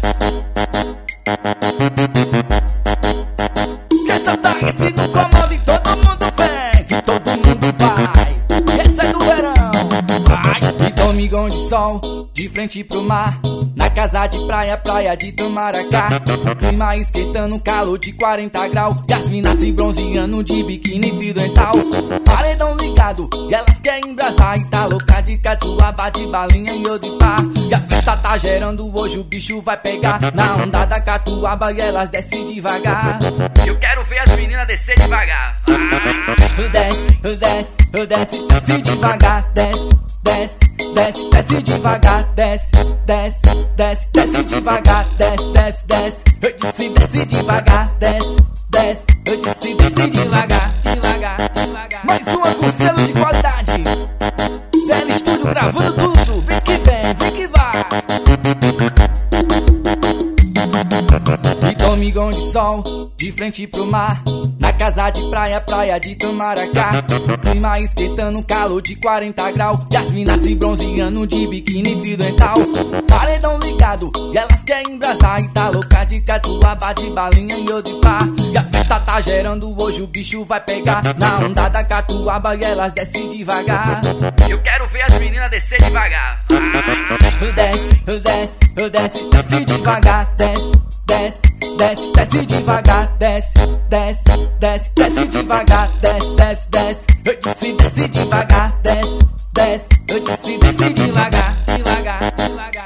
Essa táxi no comando e todo mundo vem, que todo mundo vai. Essa é do verão. Vai. De domingão de sol, de frente pro mar, na casa de praia, praia de Tamaracá. O clima esquentando, calor de 40 graus, e as minas se bronzeando de biquíni fio dental. Paredão ligado, e elas querem embrasar, e tá louca de catuaba, de balinha e odipá. E a festa tá gerando, hoje o bicho vai pegar. Na onda da catuaba e elas descem devagar. Eu quero ver as meninas descer devagar. Desce, desce, desce, desce devagar. Desce, desce, desce, desce devagar. Desce, desce, desce, desce devagar. Desce, desce, desce, eu disse desce devagar. Desce, desce, eu disse desce devagar. Devagar, devagar. Mais uma com selo de qualidade. Dela Estúdio gravando tudo. Vem que vem, vem que vai. De domingão de sol, de frente pro mar, na casa de praia, praia de Tamaracá. O clima esquentando, calor de 40 graus, e as minas se bronzeando de biquíni fio dental. Paredão ligado, e elas querem embrasar, e tá louca de catuaba, de balinha e odipá. E a festa tá gerando, hoje o bicho vai pegar. Na onda da catuaba e elas descem devagar. Eu quero ver as meninas descer devagar. Desce, desce, desce, desce devagar. Desce, desce, desce, desce devagar. Desce, desce, desce, desce devagar. Desce, desce, desce, eu disse desce devagar. Desce, desce, eu disse desce devagar. Devagar, devagar.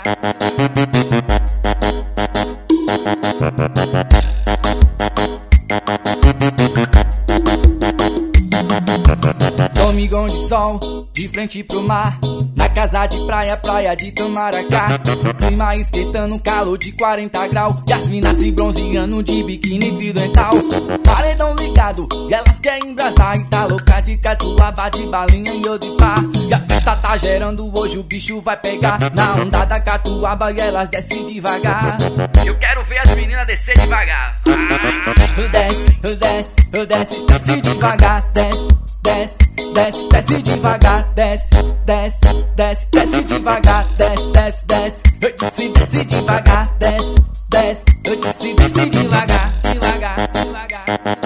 Domingão de sol, de frente pro mar, na casa de praia, praia de Tamaracá. O clima esquentando, calor de 40 graus, e as minas se bronzeando de biquíni fio dental. Paredão ligado, e elas querem embrasar, e tá louca de catuaba, de balinha e odipá. E a festa tá gerando, hoje o bicho vai pegar. Na onda da catuaba e elas descem devagar. Eu quero ver as meninas descer devagar. Desce, desce, desce, desce devagar. Desce, desce, desce, desce devagar. Desce, desce, desce, desce devagar. Desce, desce, desce, eu disse desce devagar. Desce, desce, eu disse desce devagar. Devagar, devagar.